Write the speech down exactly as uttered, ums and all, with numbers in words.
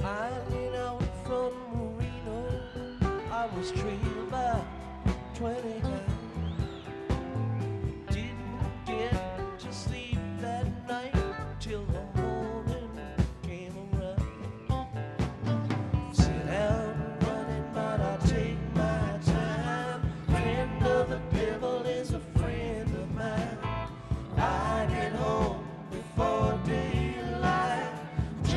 Flying out from Marino, I was trailed by twenty